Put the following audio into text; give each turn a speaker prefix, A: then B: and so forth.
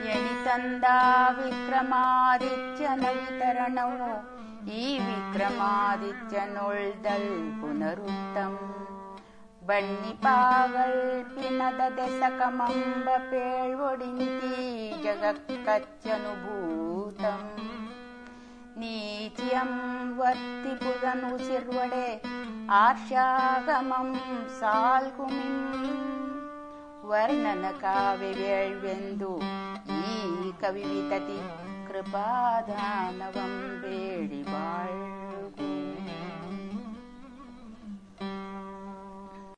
A: ಎಣಿತಂದ ವಿಕ್ರಮಾದಿತ್ಯನ ವಿತರಣವು ಈ ವಿಕ್ರಮಾದಿತ್ಯನೊಳ್ದಲ್ ಪುನರುತ್ತಂ ಬಣ್ಣಿಪಾಗಳ್ ಪಿನದ ದೆಸಕಮಂಬ ಪೇಳ್ವೊಡಿಂತಿ ಜಗಕ್ಕಚ್ಚನುಭೂತಂ ನೀತಿಯಂ ವರ್ತಿಪುದನ್ ಉಸಿರ್ವಡೆ ಆರ್ಷಾಗಮಂ ಸಾಲ್ಗುಮಿಂ ವರ್ಣನ ಕಾವ್ಯವೇಳ್ವೆಂದು ಈ ಕವಿವಿತತಿ ಕೃಪಾದಾನವಂ ಬೇಡಿ ಬಾಳ್ಗು.